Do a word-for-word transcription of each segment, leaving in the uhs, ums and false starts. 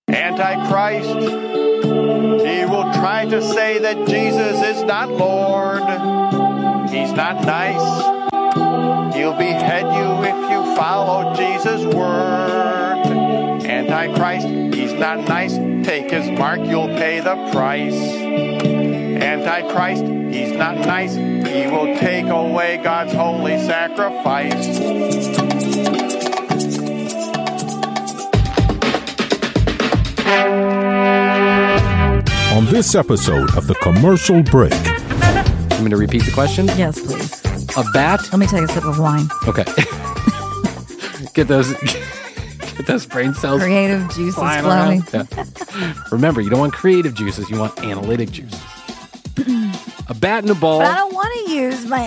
Antichrist. He will try to say that Jesus is not Lord. He's not nice. He'll behead you if you follow Jesus' word. Antichrist, he's not nice. Take his mark, you'll pay the price. Antichrist, he's not nice. He will take away God's holy sacrifice. On this episode of The Commercial Break. I'm going to repeat the question? Yes, please. A bat? Let me take a sip of wine. Okay. Get those get those brain cells. Creative juices flying flowing. Yeah. Remember, you don't want creative juices. You want analytic juices. A bat and a ball. But I don't want to use my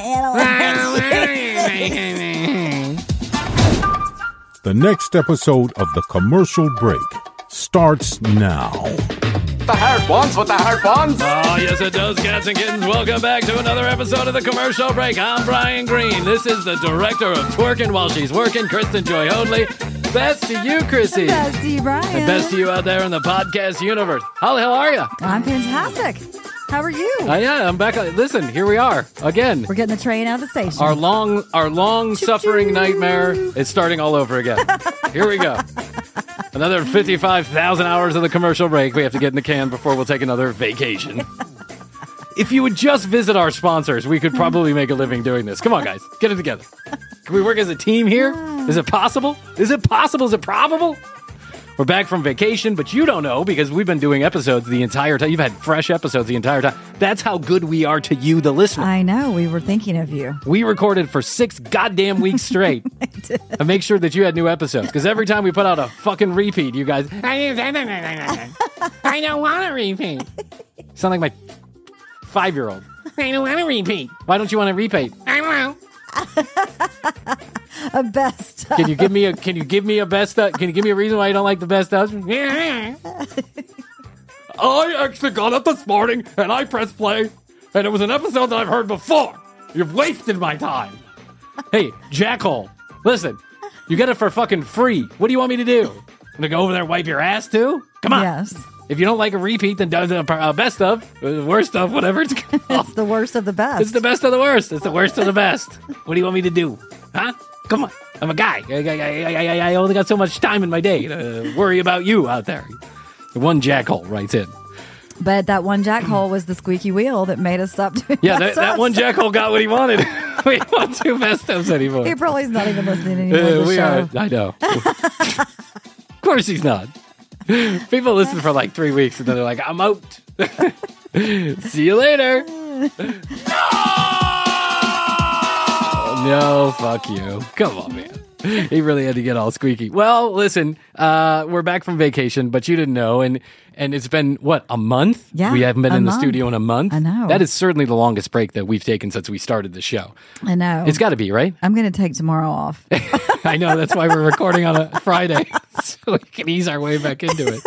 analytic juices. The next episode of The Commercial Break starts now. The heart wants what the heart wants. Oh, yes, it does, cats and kittens. Welcome back to another episode of The Commercial Break. I'm Brian Green. This is the director of Twerking While She's Working, Kristen Joy Hoadley. Best to you, Chrissy. Best to you, Brian. And best to you out there in the podcast universe. How the hell are you? I'm fantastic. How are you? Uh, yeah, I'm back. Listen, here we are again. We're getting the train out of the station. Our long, our long suffering nightmare is starting all over again. Here we go. Another fifty-five thousand hours of The Commercial Break we have to get in the can before we'll take another vacation. If you would just visit our sponsors, we could probably make a living doing this. Come on, guys. Get it together. Can we work as a team here? Is it possible? Is it possible? Is it probable? We're back from vacation, but you don't know because we've been doing episodes the entire time. You've had fresh episodes the entire time. That's how good we are to you, the listener. I know. We were thinking of you. We recorded for six goddamn weeks straight. I did. And make sure that you had new episodes. Because every time we put out a fucking repeat, you guys, I don't want to repeat. You sound like my five-year-old. I don't want to repeat. Why don't you want to repeat? I don't know. A best of. Can you give me a Can you give me a best of? Can you give me a reason why you don't like the best of? I actually got up this morning and I pressed play, and it was an episode that I've heard before. You've wasted my time. Hey, Jackhole, listen, you get it for fucking free. What do you want me to do? I'm gonna go over there and wipe your ass too? Come on. Yes. If you don't like a repeat, then do the uh, best of, uh, worst of, whatever it's called. It's the worst of the best. It's the best of the worst. It's the worst of the best. What do you want me to do? Huh? Come on. I'm a guy. I, I, I, I, I only got so much time in my day to worry about you out there. The one jackhole writes in. But that one jackhole was the squeaky wheel that made us stop doing Yeah, that, that one jackhole got what he wanted. We don't want two best ofs anymore. He probably is not even listening anymore Uh, to the we show. are. I know. Of course he's not. People listen for like three weeks and then they're like, I'm out. See you later. No, fuck you. Come on, man. He really had to get all squeaky. Well, listen, uh, we're back from vacation, but you didn't know, and and it's been, what, a month? Yeah, We haven't been a in the month. studio in a month? I know. That is certainly the longest break that we've taken since we started the show. I know. It's got to be, right? I'm going to take tomorrow off. I know, that's why we're recording on a Friday, so we can ease our way back into it.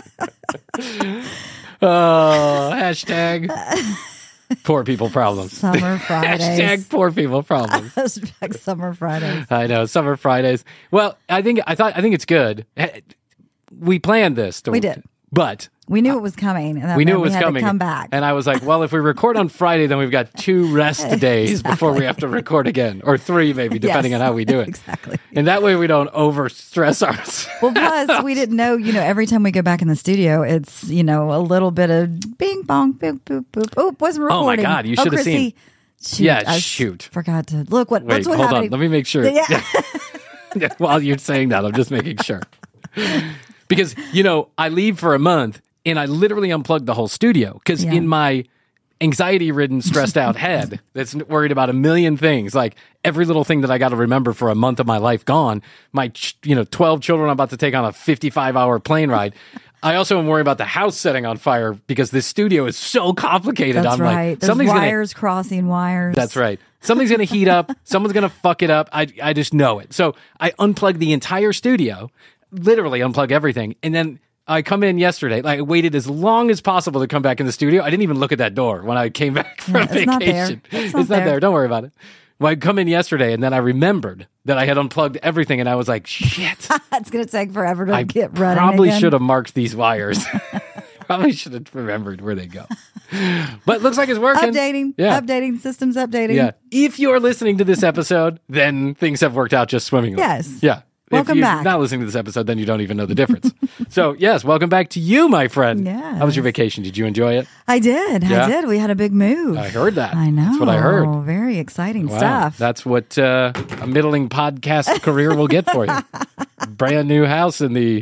Oh, hashtag poor people problems. Summer Fridays. Hashtag poor people problems. Hashtag Summer Fridays. I know, summer Fridays. Well, I think I thought I think it's good. We planned this. To, We did. But We knew it was coming. And that we knew it meant was we had coming. To come back. And I was like, well, if we record on Friday, then we've got two rest days before we have to record again. Or three, maybe, depending Yes. on how we do it. Exactly. And that way we don't overstress ourselves. Well, plus we didn't know, you know, every time we go back in the studio, it's, you know, a little bit of bing bong, boop, boop, boop. Oh, wasn't Oh, my recording. God, you should have Chrissy, seen. Shoot, Yeah, I shoot. Forgot to look. What? Wait, what's what hold happening? on. Let me make sure. Yeah. Yeah, while you're saying that, I'm just making sure. Because, you know, I leave for a month and I literally unplugged the whole studio because Yeah. in my anxiety-ridden, stressed-out head that's worried about a million things, like every little thing that I got to remember for a month of my life gone, my, ch- you know, twelve children I'm about to take on a fifty-five hour plane ride. I also am worried about the house setting on fire because this studio is so complicated. That's I'm right. like, There's something's gonna wires crossing wires. That's right. Something's going to heat up. Someone's going to fuck it up. I I just know it. So I unplugged the entire studio, literally unplug everything. And then I come in yesterday. Like, I waited as long as possible to come back in the studio. I didn't even look at that door when I came back from Yeah, it's not there. vacation. It's It's not not, there. there. Don't worry about it. Well, I'd come in yesterday, and then I remembered that I had unplugged everything, and I was like, shit. It's going to take forever to I get running probably again. should have marked these wires. Probably should have remembered where they go. But it looks like it's working. Updating, Yeah. updating, systems updating. Yeah. If you're listening to this episode, then things have worked out just swimmingly. Yes. Yeah. Welcome if you're back. not listening to this episode, then you don't even know the difference. So, yes, welcome back to you, my friend. Yes. How was your vacation? Did you enjoy it? I did. Yeah? I did. We had a big move. I heard that. I know. That's what I heard. Very exciting Wow. stuff. That's what uh, a middling podcast career will get for you. Brand new house in the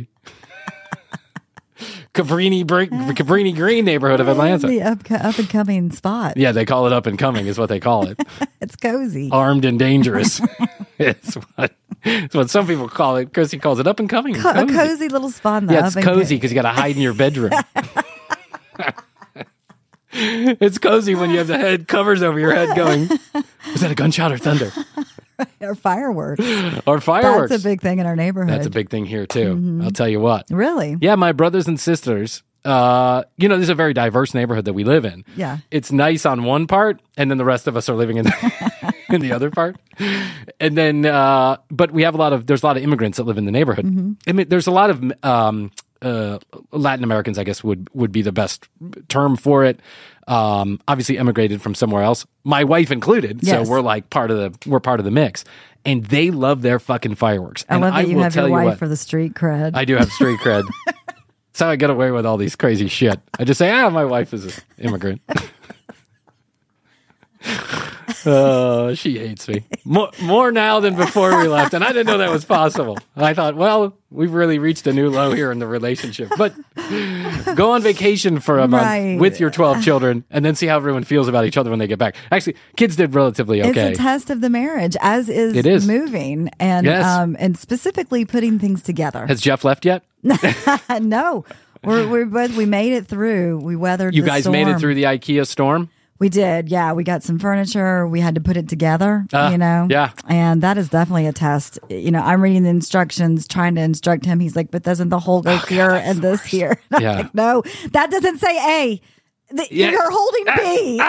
Cabrini, Bre- Cabrini Green neighborhood of Atlanta. The up, up and coming spot. Yeah, they call it up and coming is what they call it. It's cozy. Armed and dangerous. It's what, it's what some people call it. Chrissy calls it up and coming. Co- a cozy little spot in the Yeah, it's up and cozy co- because you got to hide in your bedroom. It's cozy when you have the head covers over your head going, is that a gunshot or thunder? or fireworks. Or fireworks. That's a big thing in our neighborhood. That's a big thing here, too. I'll tell you what. Really? Yeah, my brothers and sisters, uh, you know, this is a very diverse neighborhood that we live in. Yeah. It's nice on one part, and then the rest of us are living in the, in the other part. And then, uh, but we have a lot of, there's a lot of immigrants that live in the neighborhood. Mm-hmm. I mean, there's a lot of um, uh, Latin Americans, I guess, would, would be the best term for it. Um, obviously emigrated from somewhere else, my wife included. Yes. So we're like part of the, we're part of the mix. And they love their fucking fireworks. I and love that I you will have tell your you wife what, for the street cred. I do have street cred. That's how I get away with all these crazy shit. I just say, ah, my wife is an immigrant. Oh, she hates me. More, more now than before we left. And I didn't know that was possible. I thought, well, we've really reached a new low here in the relationship. But go on vacation for a month Right. with your twelve children and then see how everyone feels about each other when they get back. Actually, kids did relatively okay. It's a test of the marriage, as is, It is. moving and Yes. um, and specifically putting things together. Has Jeff left yet? no, we're we're both we made it through. We weathered. You the guys made it storm. through the IKEA storm? We did, yeah. We got some furniture. We had to put it together, Uh, you know? yeah. And that is definitely a test. You know, I'm reading the instructions, trying to instruct him. He's like, but doesn't the hole go here and this here? And I'm Yeah. like, no, that doesn't say A. The, Yeah. You're holding B.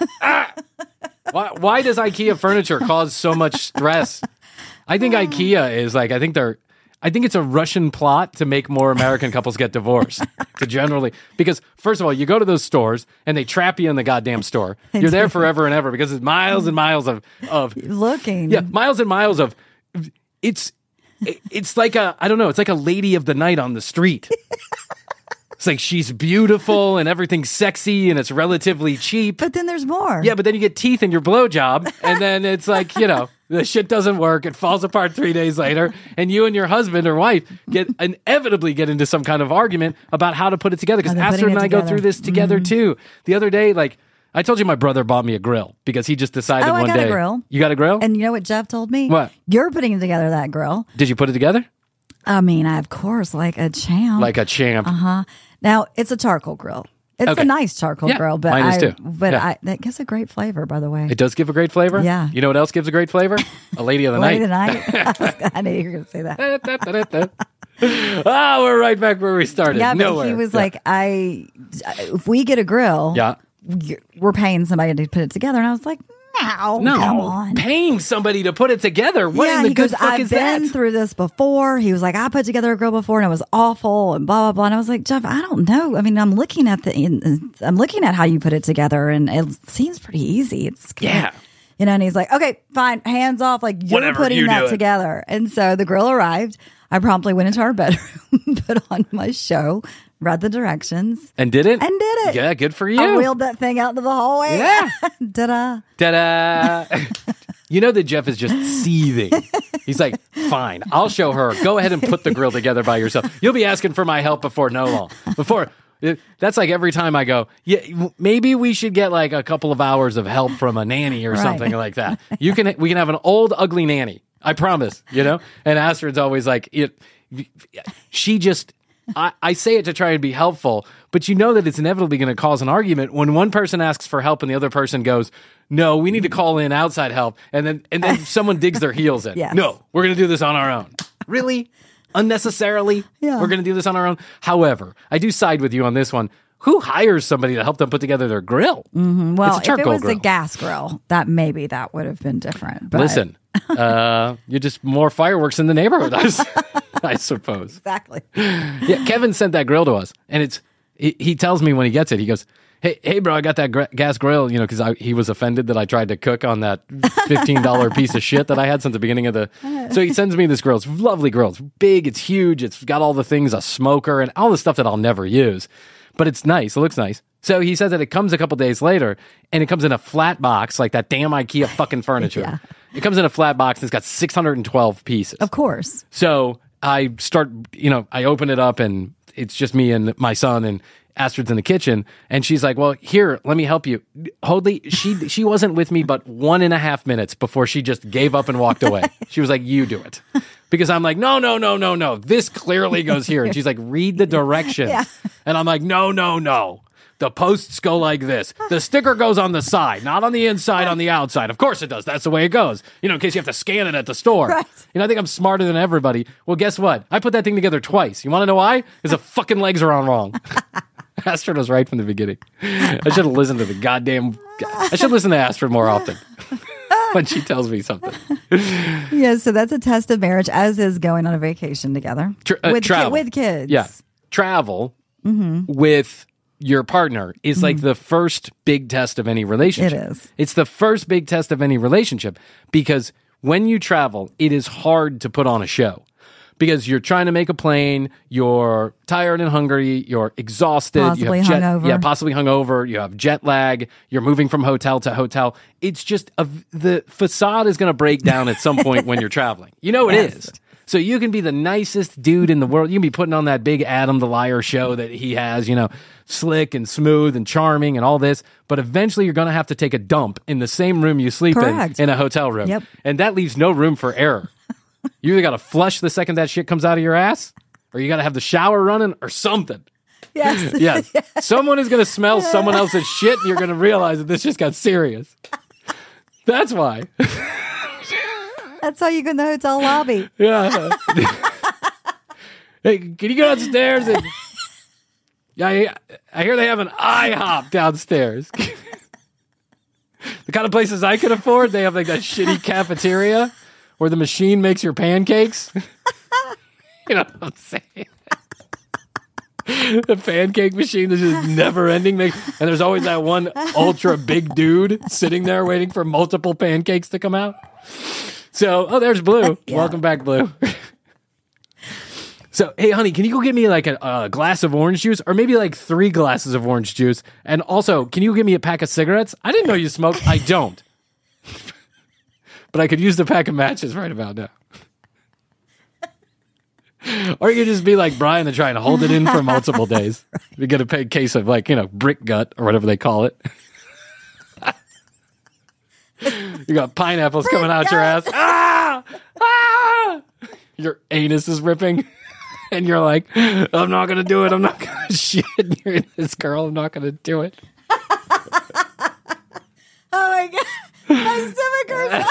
Why, why does IKEA furniture cause so much stress? I think IKEA is like, I think they're, I think it's a Russian plot to make more American couples get divorced. To generally, because first of all, you go to those stores and they trap you in the goddamn store. You're there forever and ever because it's miles and miles of, of Looking. yeah, miles and miles of, it's, it's like a, I don't know, it's like a lady of the night on the street. It's like she's beautiful and everything's sexy and it's relatively cheap. But then there's more. Yeah, but then you get teeth in your blowjob, and then it's like, you know, the shit doesn't work. It falls apart three days later, and you and your husband or wife get inevitably get into some kind of argument about how to put it together. Because How they're Astrid putting and it I go together. through this together Mm-hmm. too. The other day, like I told you, my brother bought me a grill because he just decided Oh, I one got a day. grill. You got a grill? And you know what Jeff told me? What? You're putting together that grill. Did you put it together? I mean, I, of course, like a champ. Like a champ. Uh huh. Now it's a charcoal grill. It's Okay. a nice charcoal Yeah, grill, but mine is I, too. but Yeah. I, that gives a great flavor, by the way. It does give a great flavor. Yeah. You know what else gives a great flavor? A lady of the Late night. at night. I, was, I knew you were going to say that. Ah, we're right back where we started. Yeah, but Nowhere. he was Yeah. like, I, if we get a grill, Yeah. we're paying somebody to put it together. And I was like, no, No, come on. paying somebody to put it together. What yeah, in the he good goes, fuck I've is been that? through this before. He was like, I put together a grill before and it was awful and blah, blah, blah. And I was like, Jeff, I don't know. I mean, I'm looking at the, I'm looking at how you put it together and it seems pretty easy. It's kinda- Yeah. You know, and he's like, okay, fine, hands off. Like, you're Whatever, putting you do that it. together. And so the grill arrived. I promptly went into our bedroom, put on my show, read the directions, And did it? and did it. Yeah, good for you. I wheeled that thing out into the hallway. Yeah. Ta-da. Ta-da. You know that Jeff is just seething. He's like, fine, I'll show her. Go ahead and put the grill together by yourself. You'll be asking for my help before no long. Before that's like every time I go, yeah, maybe we should get like a couple of hours of help from a nanny or Right. something like that. You can, we can have an old ugly nanny. I promise, you know? And Astrid's always like, it, she just, I, I say it to try and be helpful, but you know that it's inevitably going to cause an argument when one person asks for help and the other person goes, no, we need to call in outside help. And then, and then someone digs their heels in. Yes. No, we're going to do this on our own. Really? Unnecessarily? Yeah. We're going to do this on our own. However, I do side with you on this one. who hires somebody to help them put together their grill? Mm-hmm. Well, It's a if it charcoal was grill. a gas grill, that maybe that would have been different. But Listen, uh, you're just more fireworks in the neighborhood, I, s- I suppose. exactly. Yeah, Kevin sent that grill to us, and it's he, he tells me when he gets it, he goes, hey, hey, bro, I got that gr- gas grill, you know, because he was offended that I tried to cook on that fifteen dollars piece of shit that I had since the beginning of the... So he sends me this grill. It's a lovely grill. It's big. It's huge. It's got all the things, a smoker, and all the stuff that I'll never use. But it's nice. It looks nice. So he says that it comes a couple days later, and it comes in a flat box, like that damn IKEA fucking furniture. Yeah. It comes in a flat box, and it's got six hundred twelve pieces. Of course. So I start, you know, I open it up, and it's just me and my son, and Astrid's in the kitchen, and she's like, well, here, let me help you. Hoadley, she she wasn't with me but one and a half minutes before she just gave up and walked away. She was like, you do it. Because I'm like, no, no, no, no, no. This clearly goes here. And she's like, read the directions. Yeah. And I'm like, no, no, no. The posts go like this. The sticker goes on the side, not on the inside, on the outside. Of course it does. That's the way it goes. You know, in case you have to scan it at the store. Right. You know, I think I'm smarter than everybody. Well, guess what? I put that thing together twice. You want to know why? Because the fucking legs are on wrong. Astrid was right from the beginning. I should have listened to the goddamn... I should listen to Astrid more often when she tells me something. Yeah, so that's a test of marriage, as is going on a vacation together. Tra- uh, with, ki- travel. with kids. Yeah. Travel Mm-hmm. with your partner is like the first big test of any relationship. It is. It's the first big test of any relationship because when you travel, it is hard to put on a show because you're trying to make a plane, you're tired and hungry, you're exhausted, Possibly you have jet, hungover. yeah, possibly hungover, you have jet lag, you're moving from hotel to hotel. It's just a, the facade is going to break down at some point when you're traveling. You know it Yes. is. So you can be the nicest dude in the world. You can be putting on that big Adam the Liar show that he has, you know, slick and smooth and charming and all this. But eventually you're going to have to take a dump in the same room you sleep Correct. in, in a hotel room. Yep. And that leaves no room for error. You either got to flush the second that shit comes out of your ass, or you got to have the shower running or something. Yes. Yes. Someone is going to smell someone else's shit and you're going to realize that this just got serious. That's why. That's how you go in the hotel lobby. Yeah. Hey, can you go downstairs and yeah, I, I hear they have an IHOP downstairs. The kind of places I could afford, they have like that shitty cafeteria where the machine makes your pancakes. You know what I'm saying? The pancake machine that's just never ending. And there's always that one ultra big dude sitting there waiting for multiple pancakes to come out. So, oh, there's Blue. Yeah. Welcome back, Blue. So, hey, honey, can you go get me like a, a glass of orange juice or maybe like three glasses of orange juice? And also, can you give me a pack of cigarettes? I didn't know you smoked. I don't. But I could use the pack of matches right about now. Or you could just be like Brian and try and hold it in for multiple days. You get a big case of like, you know, brick gut or whatever they call it. You got pineapples Brick coming out your ass. gut. Ah! Ah! Your anus is ripping. And you're like, I'm not going to do it. I'm not going to shit near this girl. I'm not going to do it. Oh my God. My stomach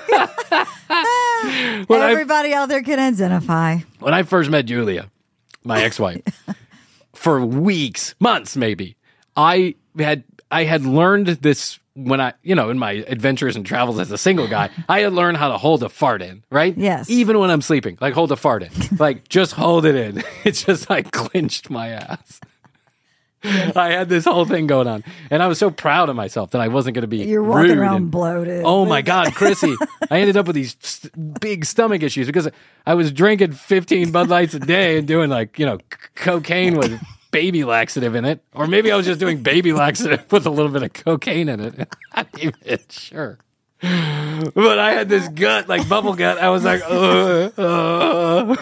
hurts. When I- Everybody out there can identify. When I first met Julia, my ex-wife, for weeks, months maybe, I had I had learned this when I, you know, in my adventures and travels as a single guy, I had learned how to hold a fart in, right? Yes. Even when I'm sleeping, like hold a fart in. Like just hold it in. It just like clinched my ass. I had this whole thing going on. And I was so proud of myself that I wasn't going to be You're walking rude around and- bloated. Oh my God, Chrissy. I ended up with these st- big stomach issues because I was drinking fifteen Bud Lights a day and doing like, you know, c- cocaine with baby laxative in it. Or maybe I was just doing baby laxative with a little bit of cocaine in it. I'm not even sure. But I had this gut, like bubble gut. I was like, uh, uh.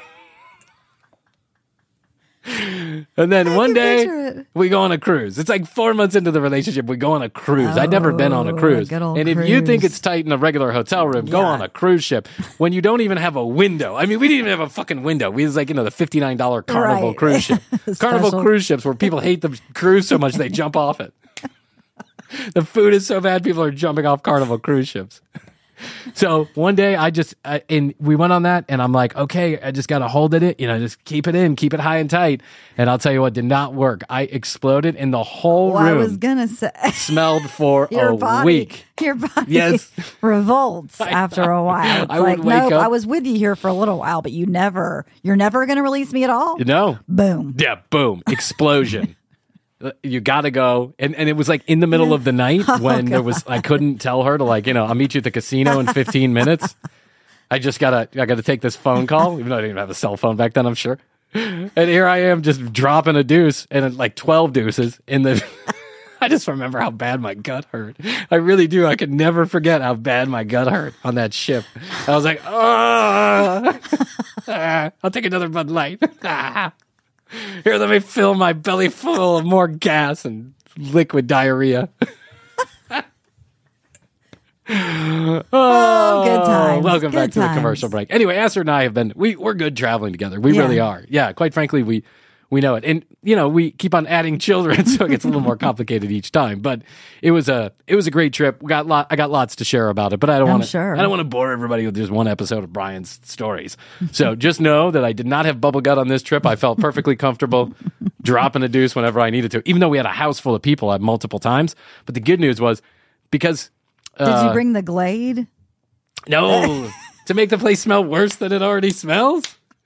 And then one can picture day it. we go on a cruise. It's like four months into the relationship. We go on a cruise. I'd never been on a Oh, cruise. a good old And if you think cruise. it's tight in a regular hotel room, go Yeah. on a cruise ship when you don't even have a window. I mean, we didn't even have a fucking window. We was like, you know, the fifty-nine dollars Carnival Right. cruise ship. Carnival Special. cruise ships where people hate the cruise so much they jump off it. The food is so bad, people are jumping off Carnival cruise ships. So one day I just, I, and we went on that and I'm like, okay, I just got to hold it, you know, just keep it in, keep it high and tight. And I'll tell you what, did not work. I exploded and the whole Well, room I was gonna say smelled for your a body, week. Your body Yes. revolts after a while. It's I would like, wake nope, up- I was with you here for a little while, but you never, you're never gonna release me at all. You know? Boom. Yeah, boom, explosion. You gotta go, and and it was like in the middle of the night when there was I couldn't tell her to like you know I'll meet you at the casino in fifteen minutes. I just gotta I gotta take this phone call, even though I didn't even have a cell phone back then, I'm sure. And here I am just dropping a deuce and like twelve deuces in the. I just remember how bad my gut hurt. I really do. I could never forget how bad my gut hurt on that ship. I was like, oh, I'll take another Bud Light. Here, let me fill my belly full of more gas and liquid diarrhea. oh, Oh, good times. Welcome Good back to the times. commercial break. Anyway, Esther and I have been, we, we're good traveling together. We Yeah. really are. Yeah, quite frankly, we we know it. And, you know, we keep on adding children, so it gets a little more complicated each time. But it was a it was a great trip. We got lot, I got lots to share about it, but I don't I'm want to sure. I don't want to bore everybody with just one episode of Brian's stories. So just know that I did not have bubble gut on this trip. I felt perfectly comfortable dropping a deuce whenever I needed to, even though we had a house full of people at multiple times. But the good news was because Did uh, you bring the Glade? no, to make the place smell worse than it already smells.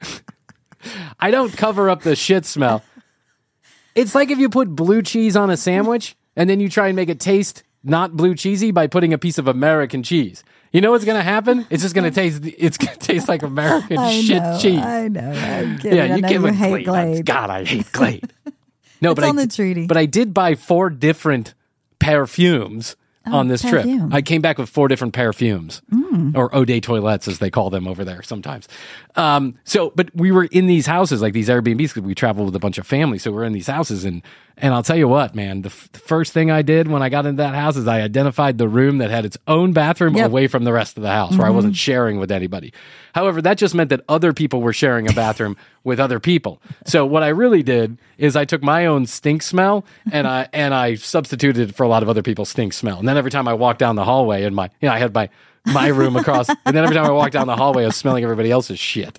I don't cover up the shit smell. It's like if you put blue cheese on a sandwich and then you try and make it taste not blue cheesy by putting a piece of American cheese. You know what's going to happen? It's just going to taste. It's going to taste like American I shit know, cheese. I know. I'm kidding. Yeah, I you know give you it hate Glade. Glade. God, I hate Glade. No, It's but on I, the treaty. But I did buy four different perfumes on this trip. perfume. I came back with four different perfumes, or eau de toilettes as they call them over there sometimes. Um, so, but we were in these houses, like these Airbnbs, because we travel with a bunch of family. So we're in these houses, and and I'll tell you what, man, the, f- the first thing I did when I got into that house is I identified the room that had its own bathroom Yep. away from the rest of the house, where I wasn't sharing with anybody. However, that just meant that other people were sharing a bathroom with other people. So what I really did is I took my own stink smell and I and I substituted it for a lot of other people's stink smell. And then every time I walked down the hallway, and my you know I had my my room across, and then every time I walked down the hallway, I was smelling everybody else's shit.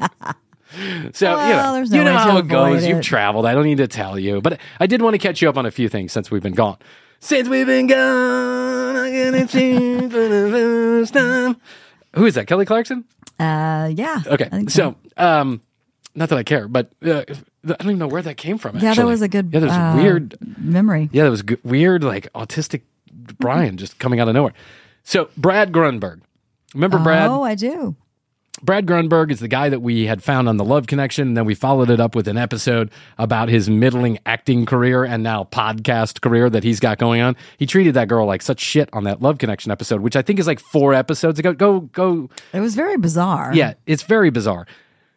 So Well, you know, there's no you know way to how it avoid goes. it. You've traveled. I don't need to tell you, but I did want to catch you up on a few things since we've been gone. Since we've been gone, I get it seen for the first time. Who is that? Kelly Clarkson? Uh, yeah. Okay, I think so um, not that I care, but uh, I don't even know where that came from. yeah, actually. there was a good yeah, there was uh, weird. memory. Yeah, there was g- weird, like autistic Brian just coming out of nowhere. So Brad Grunberg, remember Brad? Oh, I do. Brad Grunberg is the guy that we had found on The Love Connection, and then we followed it up with an episode about his middling acting career and now podcast career that he's got going on. He treated that girl like such shit on that Love Connection episode, which I think is like four episodes ago. Go, go. It was very bizarre. Yeah, it's very bizarre.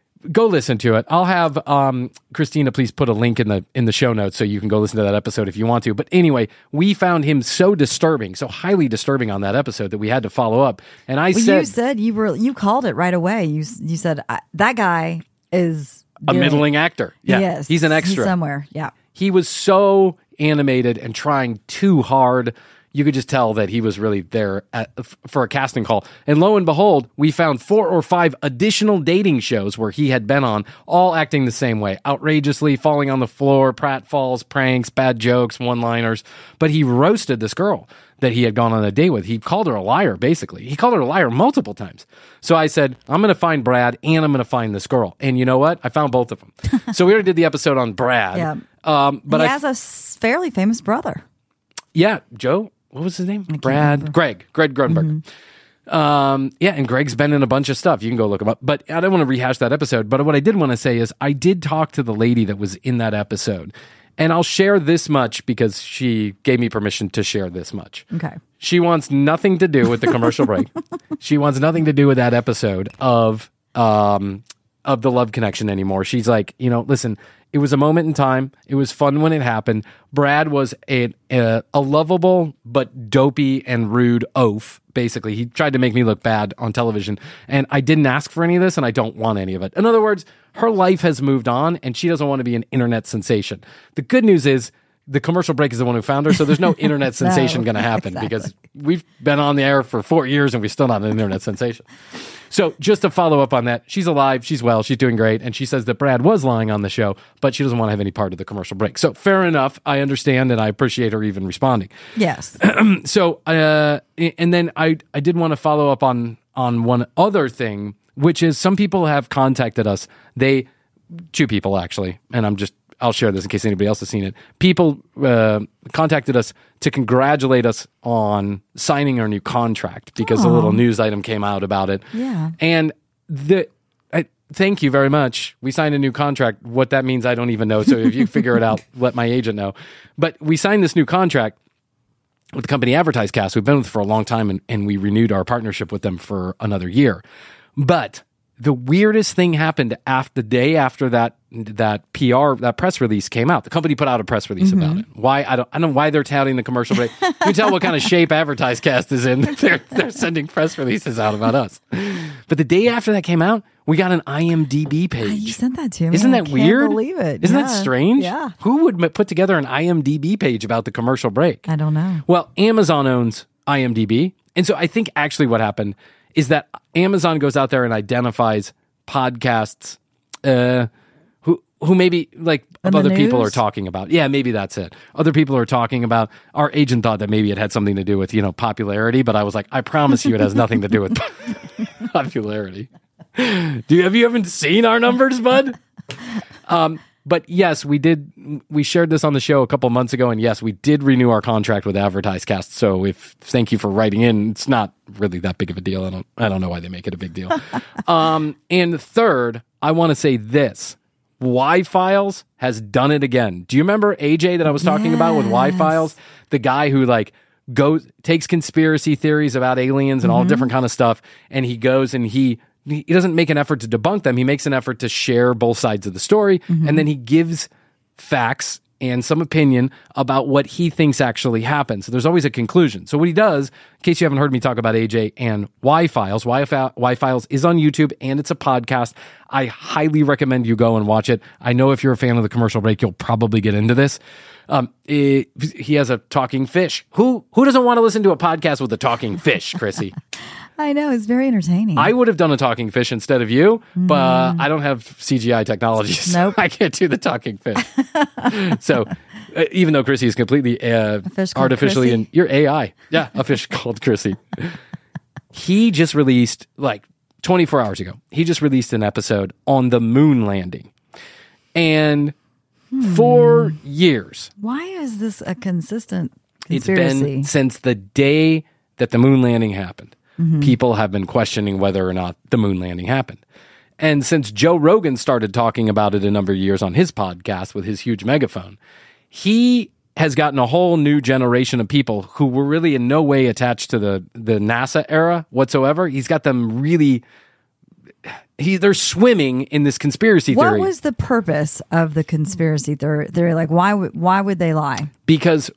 Go listen to it. I'll have um, Christina please put a link in the in the show notes so you can go listen to that episode if you want to. But anyway, we found him so disturbing, so highly disturbing on that episode that we had to follow up. And I Well, said, you said you were you called it right away. You you said I, that guy is a doing- middling actor. Yeah, Yes, he's an extra. somewhere. Yeah. He was so animated and trying too hard. You could just tell that he was really there at, f- for a casting call. And lo and behold, we found four or five additional dating shows where he had been on, all acting the same way. Outrageously, falling on the floor, pratfalls, pranks, bad jokes, one-liners. But he roasted this girl that he had gone on a date with. He called her a liar, basically. He called her a liar multiple times. So I said, I'm going to find Brad and I'm going to find this girl. And you know what? I found both of them. So we already did the episode on Brad. Yeah. Um, but he I has a s- fairly famous brother. yeah, Joe. What was his name? Brad. Greg. Greg Grunberg. Mm-hmm. Um, yeah, and Greg's been in a bunch of stuff. You can go look him up. But I don't want to rehash that episode. But what I did want to say is I did talk to the lady that was in that episode. And I'll share this much because she gave me permission to share this much. Okay. She wants nothing to do with the commercial break. She wants nothing to do with that episode of um of the Love Connection anymore. She's like, you know, listen, it was a moment in time. It was fun when it happened. Brad was a a, a lovable but dopey and rude oaf. Basically, he tried to make me look bad on television, and I didn't ask for any of this, and I don't want any of it. In other words, her life has moved on, and she doesn't want to be an internet sensation. The good news is, the commercial break is the one who found her, so there's no internet sensation No, going to happen exactly. because we've been on the air for four years and we're still not an internet sensation. So just to follow up on that, she's alive, she's well, she's doing great, and she says that Brad was lying on the show, but she doesn't want to have any part of the commercial break. So fair enough, I understand, and I appreciate her even responding. Yes. So, uh, and then I, I did want to follow up on on one other thing, which is some people have contacted us. They, two people actually, and I'm just, I'll share this in case anybody else has seen it. People uh, contacted us to congratulate us on signing our new contract because a little news item came out about it. Yeah. And the I, thank you very much. We signed a new contract. What that means, I don't even know. So if you figure it out, let my agent know. But we signed this new contract with the company AdvertiseCast. We've been with for a long time, and, and we renewed our partnership with them for another year. But the weirdest thing happened after the day after that that P R that press release came out. The company put out a press release Mm-hmm. about it. Why I don't I don't know why they're touting the commercial break. You can tell what kind of shape AdvertiseCast is in. They're they're sending press releases out about us. But the day after that came out, we got an I M D B page. You sent that to me. Isn't I that can't weird? Believe it. Isn't Yeah. that strange? Yeah. Who would m- put together an I M D B page about the commercial break? I don't know. Well, Amazon owns I M D B. And so I think actually what happened is that Amazon goes out there and identifies podcasts uh, who who maybe like In the other people are news? talking about. Yeah, maybe that's it. Other people are talking about. Our agent thought that maybe it had something to do with, you know, popularity, but I was like, I promise you it has nothing to do with popularity. Do you have you haven't seen our numbers, bud? Um, but yes, we did. We shared this on the show a couple months ago, and yes, we did renew our contract with AdvertiseCast. So, if thank you for writing in. It's not really that big of a deal. I don't. I don't know why they make it a big deal. um, and third, I want to say this: Y-Files has done it again. Do you remember A J that I was talking about with Y-Files? The guy who like goes takes conspiracy theories about aliens and all different kind of stuff, and he goes and he. He doesn't make an effort to debunk them. He makes an effort to share both sides of the story. Mm-hmm. And then he gives facts and some opinion about what he thinks actually happened. So there's always a conclusion. So what he does, in case you haven't heard me talk about A J and Y-Files, Y-Files is on YouTube and it's a podcast. I highly recommend you go and watch it. I know if you're a fan of the commercial break, you'll probably get into this. Um, it, he has a talking fish. Who who doesn't want to listen to a podcast with a talking fish, Chrissy? I know. It's very entertaining. I would have done a talking fish instead of you, but I don't have C G I technology, so Nope. I can't do the talking fish. So uh, even though Chrissy is completely uh, fish called artificially, Chrissy? in you're A I. Yeah, a fish called Chrissy. He just released, like twenty-four hours ago, he just released an episode on the moon landing. And for years, Why is this a consistent it's conspiracy? been since the day that the moon landing happened. People have been questioning whether or not the moon landing happened. And since Joe Rogan started talking about it a number of years on his podcast with his huge megaphone, he has gotten a whole new generation of people who were really in no way attached to the, the NASA era whatsoever. He's got them really... He, they're swimming in this conspiracy theory. What was the purpose of the conspiracy theory? theory? Like, why would why would they lie? Because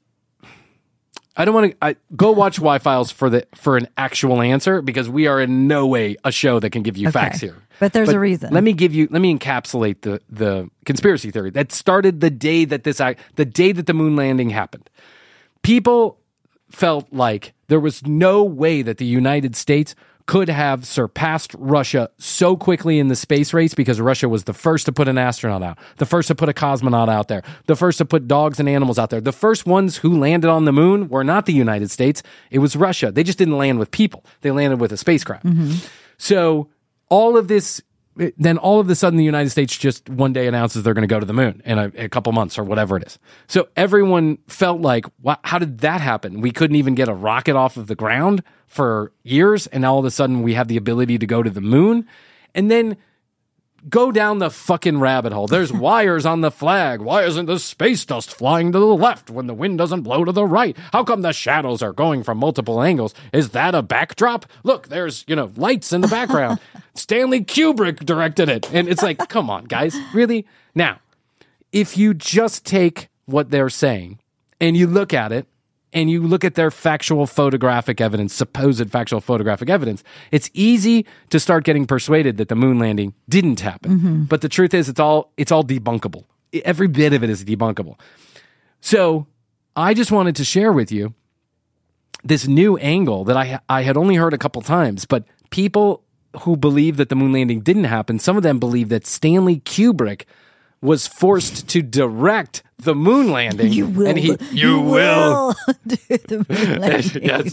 I don't want to go watch Y-Files for the for an actual answer, because we are in no way a show that can give you Okay. facts here. But there's a reason. Let me give you. Let me encapsulate the the conspiracy theory that started the day that this act, the day that the moon landing happened. People felt like there was no way that the United States could have surpassed Russia so quickly in the space race, because Russia was the first to put an astronaut out, the first to put a cosmonaut out there, the first to put dogs and animals out there. The first ones who landed on the moon were not the United States. It was Russia. They just didn't land with people. They landed with a spacecraft. Mm-hmm. So all of this, then all of a sudden the United States just one day announces they're going to go to the moon in a, a couple months or whatever it is. So everyone felt like, wow, how did that happen? We couldn't even get a rocket off of the ground for years, and all of a sudden we have the ability to go to the moon. And then go down the fucking rabbit hole. There's wires on the flag. Why isn't the space dust flying to the left when the wind doesn't blow to the right? How come the shadows are going from multiple angles? Is that a backdrop? Look, there's, you know, lights in the background. Stanley Kubrick directed it. And it's like, come on, guys. Really? Now, if you just take what they're saying and you look at it, and you look at their factual photographic evidence, supposed factual photographic evidence, it's easy to start getting persuaded that the moon landing didn't happen. Mm-hmm. But the truth is, it's all it's all debunkable. Every bit of it is debunkable. So I just wanted to share with you this new angle that I I had only heard a couple times, but people who believe that the moon landing didn't happen, some of them believe that Stanley Kubrick was forced to direct the moon landing. You will. And he, you, you will. will do the moon landing. Yes.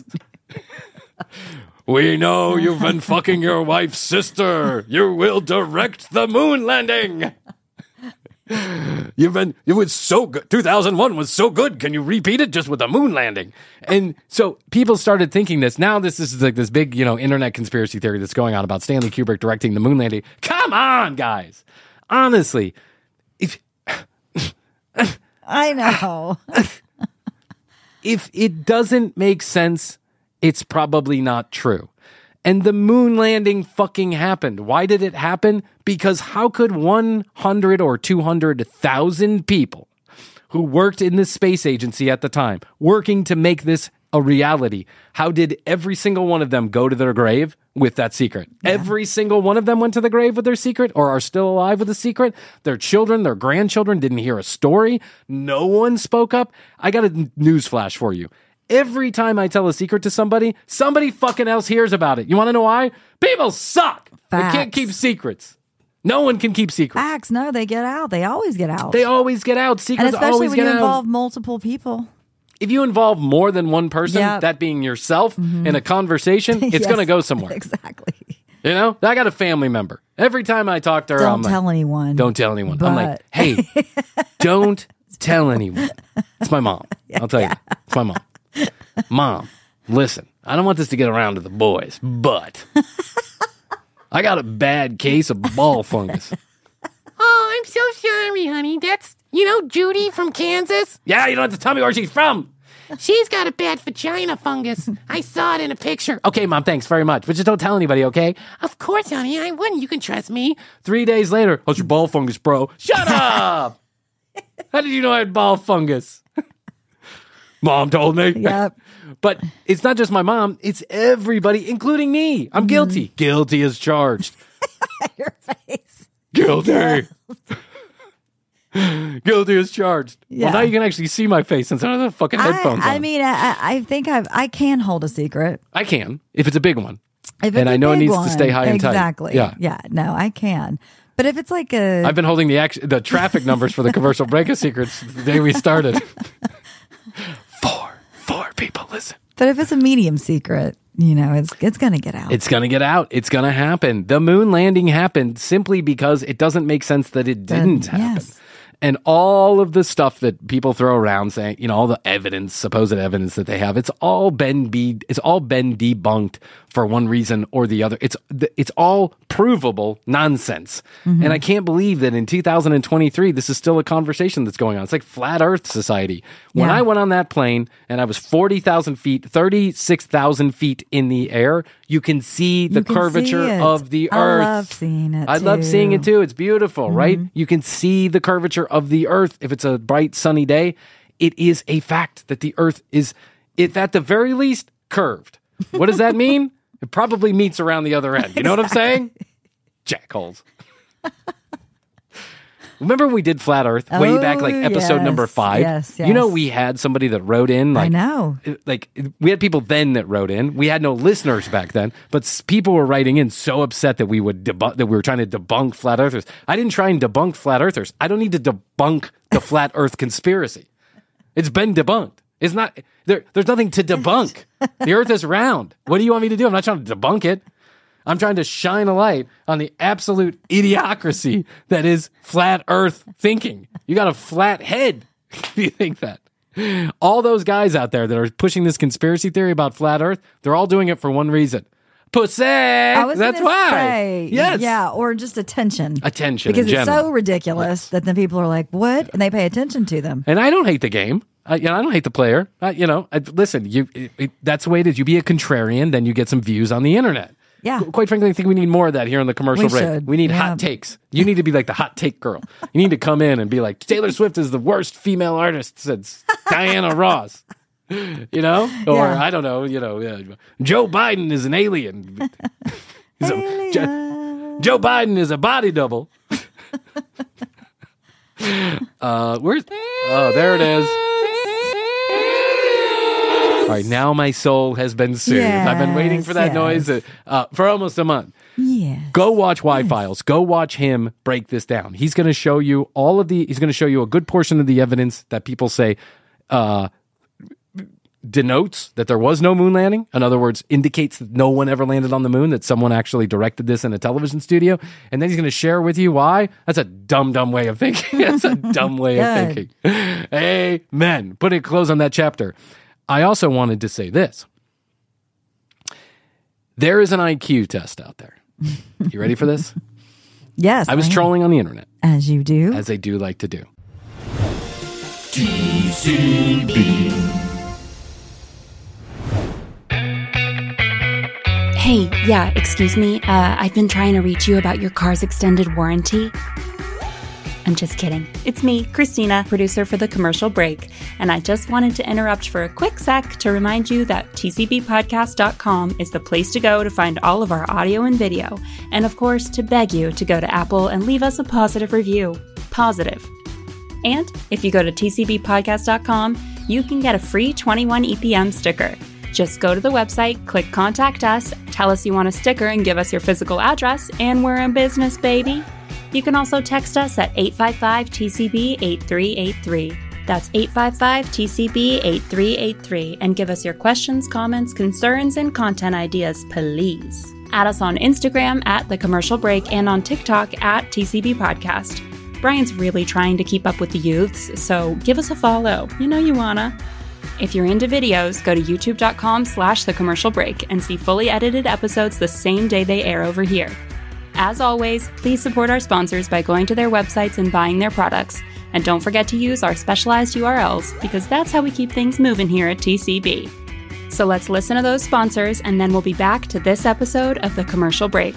We know you've been fucking your wife's sister. You will direct the moon landing. You've been, it was so good. two thousand one was so good. Can you repeat it just with a moon landing? And so people started thinking this. Now this is like this big, you know, internet conspiracy theory that's going on about Stanley Kubrick directing the moon landing. Come on, guys. Honestly, if I know. if it doesn't make sense, it's probably not true. And the moon landing fucking happened. Why did it happen? Because how could one hundred or two hundred thousand people who worked in the space agency at the time, working to make this a reality, how did every single one of them go to their grave with that secret? Yeah. Every single one of them went to the grave with their secret or are still alive with a secret. Their children, their grandchildren didn't hear a story. No one spoke up. I got a news flash for you. Every time I tell a secret to somebody, somebody fucking else hears about it. You want to know why? People suck. Facts. They can't keep secrets. No one can keep secrets. Facts. No, they get out. They always get out. They always get out. Secrets and especially always when get you out. involve multiple people. If you involve more than one person, Yep. that being yourself, in a conversation, it's Yes, going to go somewhere. Exactly. You know? I got a family member. Every time I talk to her, Don't I'm like, tell anyone. don't tell anyone. I'm like, But- hey, don't tell anyone. It's my mom. I'll tell you. It's my mom. Mom, listen, I don't want this to get around to the boys, but I got a bad case of ball fungus. Oh, I'm so sorry, honey. That's, you know, Judy from Kansas. Yeah, you don't have to tell me where she's from. She's got a bad vagina fungus. I saw it in a picture. Okay, Mom, thanks very much. But just don't tell anybody, okay? Of course, honey, I wouldn't. You can trust me. Three days later, how's your ball fungus, bro? Shut up! How did you know I had ball fungus? Mom told me. Yep. But it's not just my mom, it's everybody, including me. I'm guilty. Guilty as charged. Your face. Guilty. Guilty as charged. Yeah. Well, now you can actually see my face since I don't have the fucking headphones I, on. I mean, I, I think I've, I can hold a secret. I can, if it's a big one. If it's And a I know it big needs to stay one, high and tight. Exactly. Yeah. Yeah. No, I can. But if it's like a, I've been holding the act- the traffic numbers for the commercial break of secrets the day we started. Four. Four people listen. but if it's a medium secret, you know, it's it's gonna get out. It's going to get out. It's going to happen. The moon landing happened simply because it doesn't make sense that it didn't Then, happen. yes. And all of the stuff that people throw around saying, you know, all the evidence, supposed evidence that they have, it's all been be it's all been debunked for one reason or the other. It's it's all provable nonsense. Mm-hmm. And I can't believe that in two thousand twenty-three this is still a conversation that's going on. It's like Flat Earth Society. When Yeah. I went on that plane and I was forty thousand feet, thirty-six thousand feet in the air, you can see the You can curvature see it. of the I earth. love seeing it, I love seeing it too. too. It's beautiful, right? You can see the curvature of the earth. If it's a bright sunny day, it is a fact that the earth is, if at the very least, curved. What does that mean? It probably meets around the other end. You know what I'm saying? Jackholes. Remember when we did Flat Earth way Oh, back, like episode yes, number five? yes, You know, yes. we had somebody that wrote in. Like, I know. Like, we had people then that wrote in. We had no listeners back then, but s- people were writing in so upset that we would debunk, that we were trying to debunk flat earthers. I didn't try and debunk flat earthers. I don't need to debunk the flat earth conspiracy. It's been debunked. It's not, there, there's nothing to debunk. The earth is round. What do you want me to do? I'm not trying to debunk it. I'm trying to shine a light on the absolute idiocracy that is flat earth thinking. You got a flat head if you think that. All those guys out there that are pushing this conspiracy theory about flat earth, they're all doing it for one reason. Pussy! I was That's gonna why. say, Yes. yeah, or just attention. Attention because in it's general. so ridiculous that then people are like, "What?" and they pay attention to them. And I don't hate the game. I, you know, I don't hate the player. I, you know, I, listen, you it, it, that's the way it is. You be a contrarian, then you get some views on the internet. Yeah. Qu- Quite frankly, I think we need more of that here on the commercial We break. should, We need yeah. hot takes. You need to be like the hot take girl. You need to come in and be like, Taylor Swift is the worst female artist since Diana Ross. You know? Or, Yeah. I don't know, you know, uh, Joe Biden is an alien. He's a- Jo- Joe Biden is a body double. uh, where's... Oh, there it is. All right, now my soul has been soothed. I've been waiting for that Yes, noise uh, uh, for almost a month. Yeah. Go watch Y-Files. Go watch him break this down. He's going to show you all of the, he's going to show you a good portion of the evidence that people say uh, denotes that there was no moon landing. In other words, indicates that no one ever landed on the moon, that someone actually directed this in a television studio. And then he's going to share with you why. That's a dumb, dumb way of thinking. That's a dumb way of thinking. Amen. Put a close on that chapter. I also wanted to say this. There is an I Q test out there. You ready for this? Yes. I was I am. trolling on the internet, As you do. as they do like to do. T C B. Hey, yeah, excuse me. Uh, I've been trying to reach you about your car's extended warranty. I'm just kidding. It's me, Christina, producer for The Commercial Break, and I just wanted to interrupt for a quick sec to remind you that T C B podcast dot com is the place to go to find all of our audio and video, and of course, to beg you to go to Apple and leave us a positive review. Positive. And if you go to T C B podcast dot com, you can get a free twenty-one E P M sticker. Just go to the website, click Contact Us, tell us you want a sticker, and give us your physical address, and we're in business, baby. You can also text us at eight five five T C B eight three eight three. That's eight five five T C B eight three eight three, and give us your questions, comments, concerns, and content ideas, please. Add us on Instagram at The Commercial Break and on TikTok at T C B Podcast. Brian's really trying to keep up with the youths, so give us a follow. You know you wanna. If you're into videos, go to youtube.com slash The Commercial Break and see fully edited episodes the same day they air over here. As always, please support our sponsors by going to their websites and buying their products. And don't forget to use our specialized U R Ls, because that's how we keep things moving here at T C B. So let's listen to those sponsors, and then we'll be back to this episode of The Commercial Break.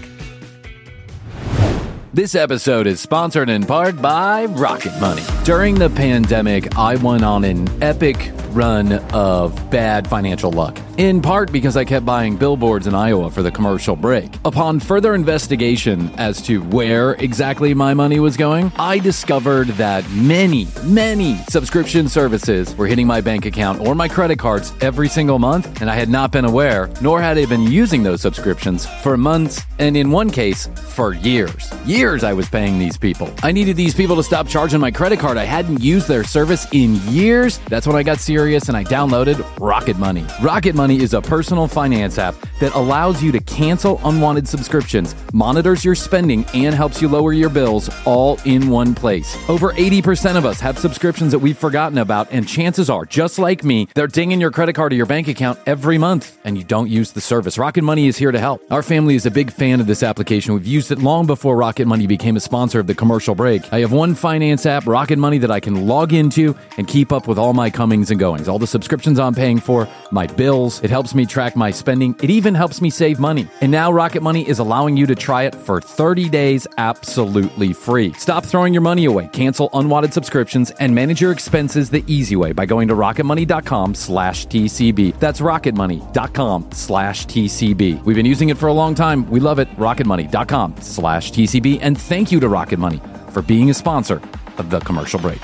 This episode is sponsored in part by Rocket Money. During the pandemic, I went on an epic run of bad financial luck, in part because I kept buying billboards in Iowa for The Commercial Break. Upon further investigation as to where exactly my money was going, I discovered that many, many subscription services were hitting my bank account or my credit cards every single month, and I had not been aware, nor had I been using those subscriptions for months, and in one case, for years. Years I was paying these people. I needed these people to stop charging my credit card. I hadn't used their service in years. That's when I got serious and I downloaded Rocket Money. Rocket Money is a personal finance app that allows you to cancel unwanted subscriptions, monitors your spending, and helps you lower your bills all in one place. Over eighty percent of us have subscriptions that we've forgotten about, and chances are, just like me, they're dinging your credit card or your bank account every month, and you don't use the service. Rocket Money is here to help. Our family is a big fan of this application. We've used it long before Rocket Money became a sponsor of The Commercial Break. I have one finance app, Rocket Money, that I can log into and keep up with all my comings and goings. All the subscriptions I'm paying for, my bills. It helps me track my spending. It even helps me save money. And now Rocket Money is allowing you to try it for thirty days absolutely free. Stop throwing your money away. Cancel unwanted subscriptions and manage your expenses the easy way by going to rocketmoney.com slash TCB. That's rocketmoney.com slash TCB. We've been using it for a long time. We love it. rocketmoney.com slash TCB. And thank you to Rocket Money for being a sponsor of The Commercial Break.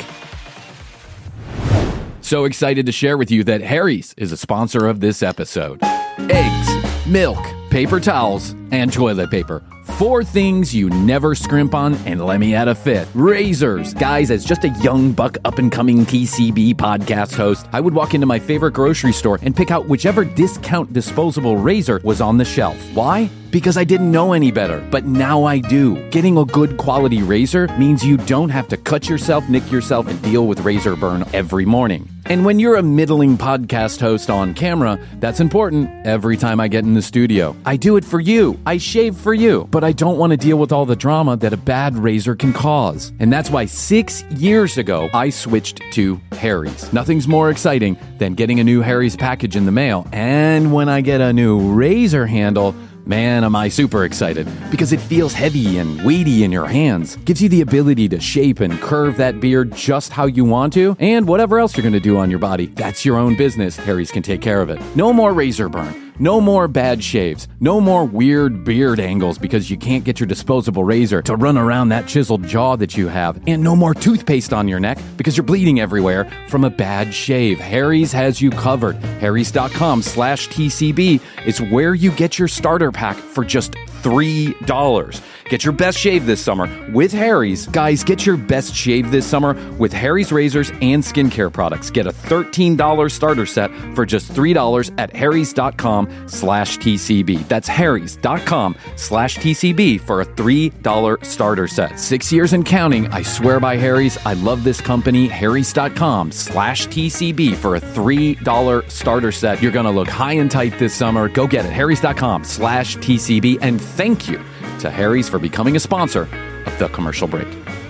So excited to share with you that Harry's is a sponsor of this episode. Eggs, milk, paper towels, and toilet paper. Four things you never scrimp on, and let me add a fifth. Razors. Guys, as just a young buck up-and-coming T C B podcast host, I would walk into my favorite grocery store and pick out whichever discount disposable razor was on the shelf. Why? Because I didn't know any better, but now I do. Getting a good quality razor means you don't have to cut yourself, nick yourself, and deal with razor burn every morning. And when you're a middling podcast host on camera, that's important every time I get in the studio. I do it for you. I shave for you. But I don't want to deal with all the drama that a bad razor can cause. And that's why six years ago, I switched to Harry's. Nothing's more exciting than getting a new Harry's package in the mail. And when I get a new razor handle, man, am I super excited, because it feels heavy and weighty in your hands. Gives you the ability to shape and curve that beard just how you want to, and whatever else you're going to do on your body, that's your own business. Harry's can take care of it. No more razor burn. No more bad shaves. No more weird beard angles because you can't get your disposable razor to run around that chiseled jaw that you have. And no more toothpaste on your neck because you're bleeding everywhere from a bad shave. Harry's has you covered. Harry's.com slash TCB is where you get your starter pack for just three dollars. Get your best shave this summer with Harry's. Guys, get your best shave this summer with Harry's razors and skincare products. Get a thirteen dollars starter set for just three dollars at harrys.com slash TCB. That's harrys.com slash TCB for a three dollars starter set. Six years and counting. I swear by Harry's. I love this company. harrys.com slash TCB for a three dollars starter set. You're going to look high and tight this summer. Go get it. harrys.com slash TCB. And thank you to Harry's for becoming a sponsor of The Commercial Break.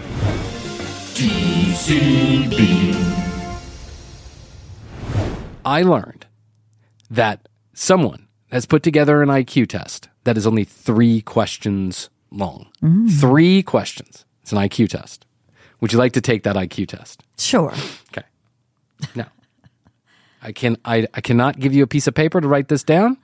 T C B. I learned that someone has put together an I Q test that is only three questions long. Mm. Three questions. It's an I Q test. Would you like to take that I Q test? Sure. Okay. Now, I can I, I cannot give you a piece of paper to write this down.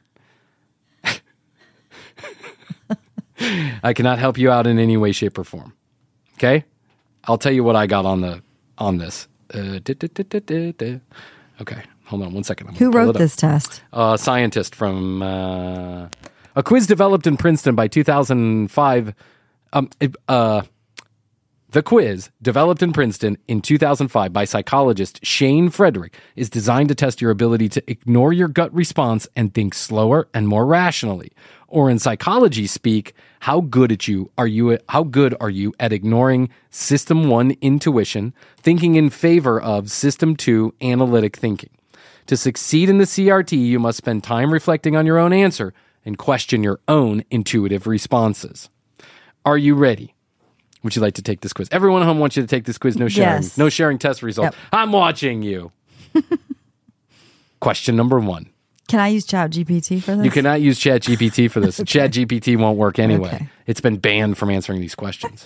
I cannot help you out in any way, shape, or form. Okay? I'll tell you what I got on the on this. Uh, da, da, da, da, da, da. Okay, hold on one second. I'm Who gonna pull wrote it this up. test? A scientist from uh, a quiz developed in Princeton by two thousand five. Um, uh, the quiz, developed in Princeton in two thousand five by psychologist Shane Frederick, is designed to test your ability to ignore your gut response and think slower and more rationally. Or in psychology speak, how good at you are you at, how good are you at ignoring system one intuition, thinking in favor of system two analytic thinking. To succeed in the C R T, you must spend time reflecting on your own answer and question your own intuitive responses. Are you ready? Would you like to take this quiz? Everyone at home wants you to take this quiz. No sharing. Yes. No sharing test results. Yep. I'm watching you. Question number one. Can I use Chat G P T for this? You cannot use Chat G P T for this. Okay. Chat G P T won't work anyway. Okay. It's been banned from answering these questions.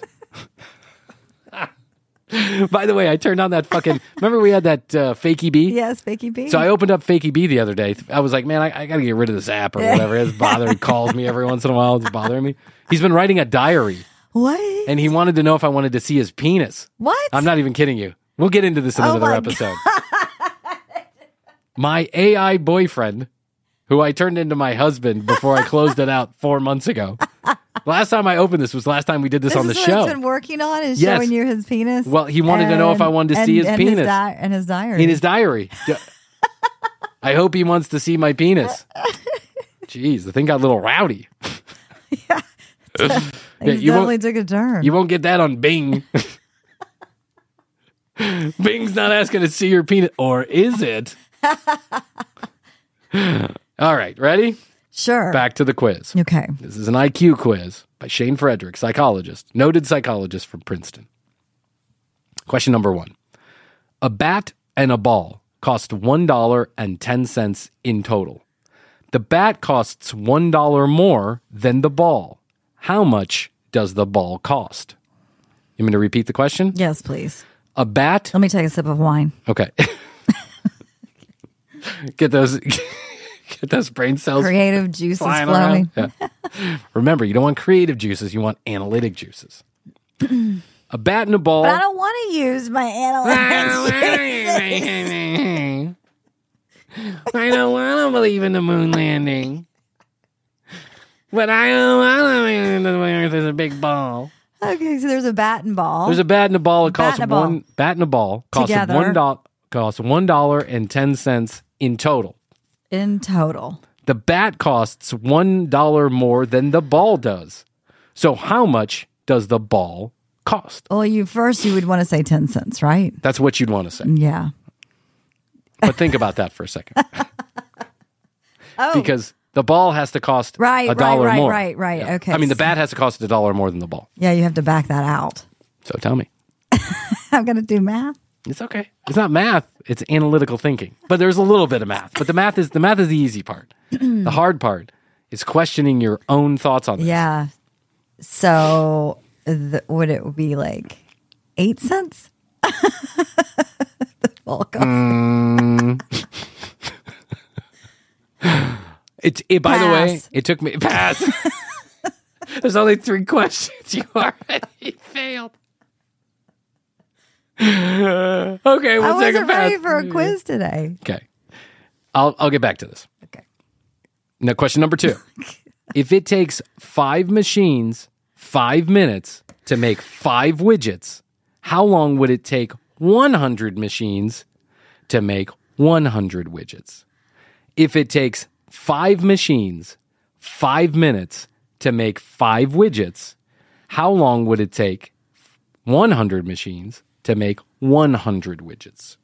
By the way, I turned on that fucking... Remember we had that uh, Fakey Bee? Yes, Fakey Bee. So I opened up Fakey Bee the other day. I was like, man, I, I got to get rid of this app or whatever. It's bothering. He calls me every once in a while. It's bothering me. He's been writing a diary. What? And he wanted to know if I wanted to see his penis. What? I'm not even kidding you. We'll get into this in Oh another my episode. My A I boyfriend, who I turned into my husband before I closed it out four months ago. Last time I opened this was last time we did this, This on the is what show. He's been working on is Yes. showing you his penis. Well, he wanted to know if I wanted to and- see his and penis. di- and his diary. In his diary. I hope he wants to see my penis. Jeez, the thing got a little rowdy. yeah. Yeah, He you won't- definitely took a turn. You won't get that on Bing. Bing's not asking to see your penis. Or is it? All right, ready? Sure. Back to the quiz. Okay. This is an I Q quiz by Shane Frederick, psychologist, noted psychologist from Princeton. Question number one. A bat and a ball cost one dollar and ten cents in total. The bat costs one dollar more than the ball. How much does the ball cost? You want me to repeat the question? Yes, please. A bat. Let me take a sip of wine. Okay. Get those get those brain cells Creative juices flying flowing. around. Yeah. Remember, you don't want creative juices, you want analytic juices. A bat and a ball. But I don't want to use my analytics. I don't want to believe in the moon landing. But I don't want to believe in the earth is a big ball. Okay, so there's a bat and ball. There's a bat and a ball. It Bat costs and a ball. one bat and a ball. Costs Together. one dollar. Costs one dollar and ten cents in total. in total. The bat costs one dollar more than the ball does. So how much does the ball cost? Well, you first you would want to say ten cents, right? That's what you'd want to say. Yeah. But think about that for a second. Oh, Because the ball has to cost Right, a right, dollar right, more. right, right. Yeah. Okay. I mean, the bat has to cost a dollar more than the ball. yeah, you have to back that out. So tell me. I'm going to do math. It's okay. It's not math. It's analytical thinking. But there's a little bit of math. But the math is the math is the easy part. The hard part is questioning your own thoughts on this. Yeah. So th- would it be like eight cents? the ball cost. Mm. It, it by the way, Pass. it took me pass. There's only three questions. You already failed. Okay, we'll I take a wasn't pass. ready for a quiz today. Okay. I'll I'll get back to this. Okay. Now, question number two. If it takes five machines five minutes to make five widgets, how long would it take one hundred machines to make one hundred widgets? If it takes five machines five minutes to make five widgets, how long would it take one hundred machines to make one hundred widgets?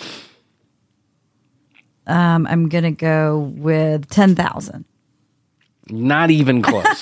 Um, I'm going to go with ten thousand. Not even close.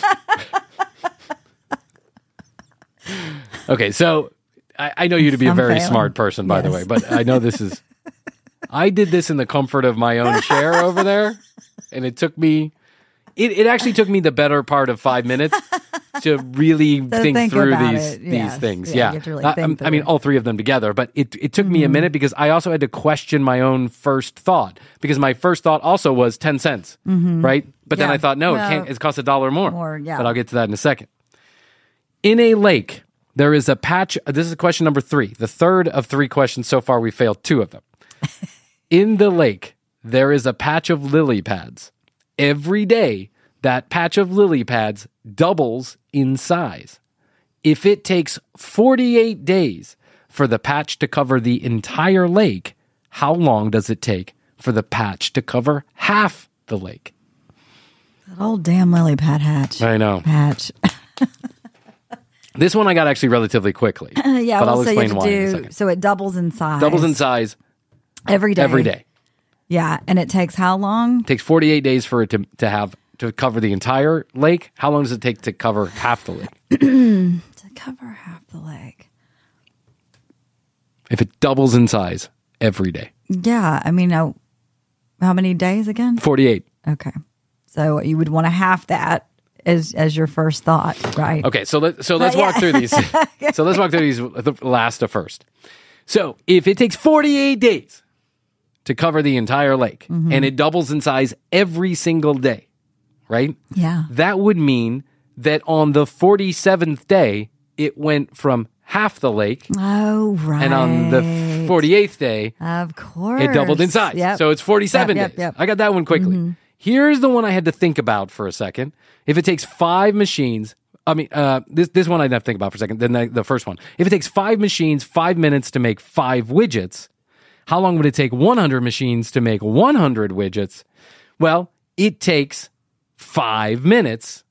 Okay, so I, I know you to be a I'm very failing. smart person, by the Yes. way, but I know this is. I did this in the comfort of my own chair over there, and it took me. It, it actually took me the better part of five minutes to really think, think through about these it. Yeah. these things. Yeah, Yeah, you have to really I- think I mean, through it. all three of them together, but it it took me a minute because I also had to question my own first thought because my first thought also was ten cents, right? But then Yeah. I thought, no, Well, it can't. It costs a dollar more. more, yeah. But I'll get to that in a second. In a lake, there is a patch. This is question number three, the third of three questions so far. We failed two of them. In the lake, there is a patch of lily pads. Every day, that patch of lily pads doubles in size. If it takes forty-eight days for the patch to cover the entire lake, how long does it take for the patch to cover half the lake? That old damn lily pad hatch. I know. Patch. This one I got actually relatively quickly. yeah, but well, I'll so you explain have why to in a do, second. so it doubles in size. Doubles in size every day. every day. Yeah, and it takes how long? It takes forty-eight days for it to, to have to cover the entire lake. How long does it take to cover half the lake? To cover half the lake. If it doubles in size every day. Yeah, I mean, uh, how many days again? forty-eight. Okay, so you would want to half that as as your first thought, right? Okay, so let so let's yeah. walk through these. So let's walk through these the last to first. So if it takes forty-eight days to cover the entire lake and it doubles in size every single day, right? Yeah. That would mean that on the forty-seventh day it went from half the lake, Oh, right. and on the forty-eighth day of course, it doubled in size. Yep. So it's forty-seven Yep, yep, days. yep. I got that one quickly. Here's the one I had to think about for a second. If it takes five machines, I mean, uh, this this one I didn't have to think about for a second. Then the, the first one. If it takes five machines, five minutes to make five widgets, how long would it take one hundred machines to make one hundred widgets? Well, it takes five minutes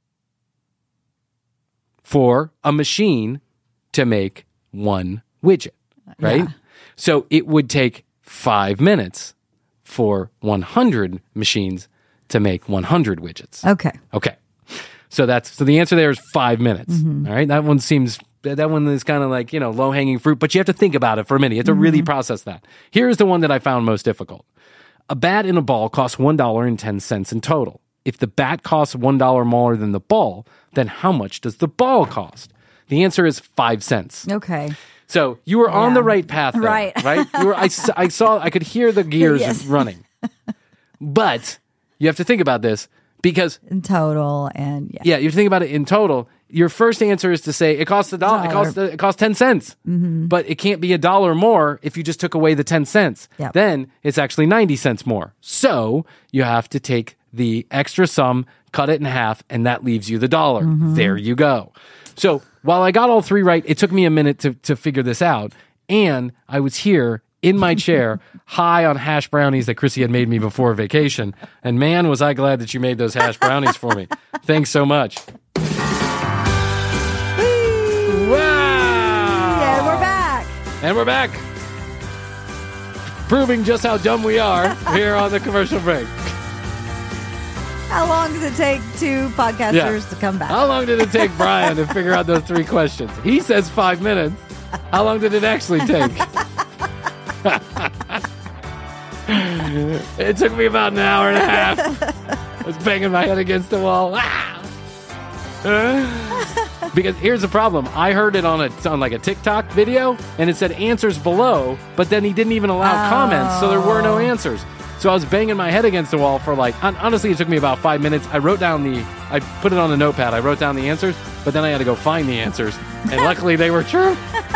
for a machine to make one widget, right? Yeah. So it would take five minutes for one hundred machines to make one hundred widgets. Okay. Okay. So that's so the answer there is five minutes. Mm-hmm. All right. That one seems that that one is kind of like, you know, low hanging fruit, but you have to think about it for a minute. You have to Mm-hmm. really process that. Here's the one that I found most difficult. A bat and a ball cost one dollar and ten cents in total. If the bat costs one dollar more than the ball, then how much does the ball cost? The answer is five cents. Okay. So you were on Yeah. the right path there, Right. right? You were, I, s- I saw, I could hear the gears Yes. running. But you have to think about this because, In total, and yeah. yeah, you think about it in total. Your first answer is to say it costs a dollar. It Dollar. costs it costs ten cents, but it can't be a dollar more if you just took away the ten cents. Yep. Then it's actually ninety cents more. So you have to take the extra sum, cut it in half, and that leaves you the dollar. There you go. So while I got all three right, it took me a minute to to figure this out, and I was here in my chair, high on hash brownies that Chrissy had made me before vacation. And man, was I glad that you made those hash brownies for me. Thanks so much. Wow! And we're back. And we're back. Proving just how dumb we are here on the commercial break. How long does it take two podcasters Yeah. to come back? How long did it take Brian to figure out those three questions? He says five minutes. How long did it actually take? It took me about an hour and a half. I was banging my head against the wall. Ah! Uh, because here's the problem. I heard it on a on like a TikTok video, and it said answers below, but then he didn't even allow Oh. comments, so there were no answers. So I was banging my head against the wall for like, hon- honestly, it took me about five minutes. I wrote down the, I put it on a notepad. I wrote down the answers, but then I had to go find the answers. And luckily they were true.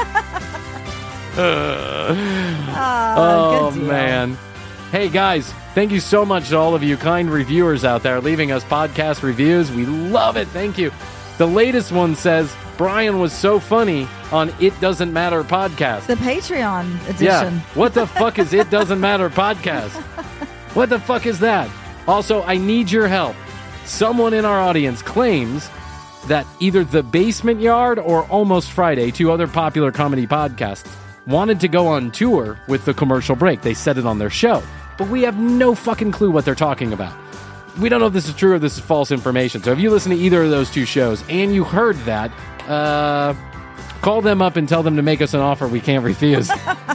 Uh, oh, good deal. man. Hey, guys, thank you so much to all of you kind reviewers out there leaving us podcast reviews. We love it. Thank you. The latest one says, Brian was so funny on It Doesn't Matter podcast. The Patreon edition. Yeah. What the fuck is It Doesn't Matter podcast? What the fuck is that? Also, I need your help. Someone in our audience claims that either The Basement Yard or Almost Friday, two other popular comedy podcasts, wanted to go on tour with The Commercial Break. They said it on their show. But we have no fucking clue what they're talking about. We don't know if this is true or this is false information. So if you listen to either of those two shows and you heard that, uh, call them up and tell them to make us an offer we can't refuse. See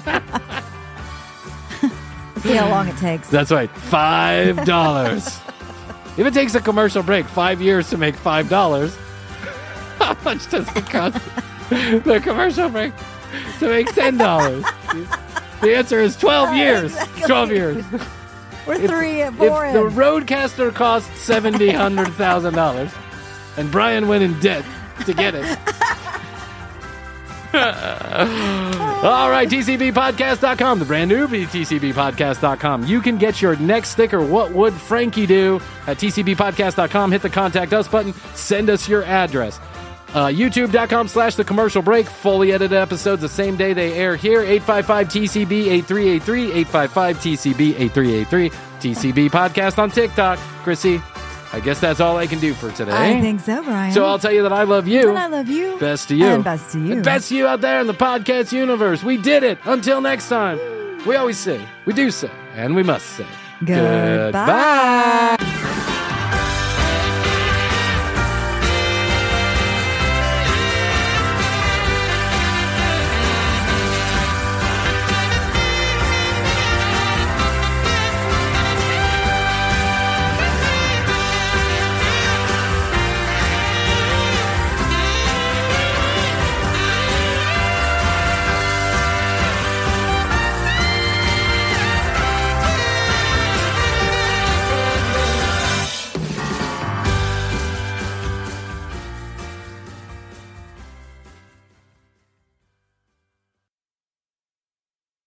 how long it takes. That's right, five dollars. If it takes a commercial break five years to make five dollars, how much does it cost the commercial break to make ten dollars? The answer is twelve years. Exactly. twelve years. We're If, three, if four in. the Roadcaster cost seventy hundred thousand dollars, and Brian went in debt to get it. All right, T C B podcast dot com, the brand new T C B podcast dot com. You can get your next sticker, What Would Frankie Do, at T C B podcast dot com. Hit the Contact Us button. Send us your address. Uh, YouTube dot com slash The Commercial Break. Fully edited episodes the same day they air here. eight five five T C B eight three eight three. eight five five T C B eight three eight three. T C B Podcast on TikTok. Chrissy, I guess that's all I can do for today. I think so, Brian. So I'll tell you that I love you. And I love you. Best to you. And best to you. And best to you out there in the podcast universe. We did it. Until next time. We always say, we do say, and we must say, Goodbye. Goodbye.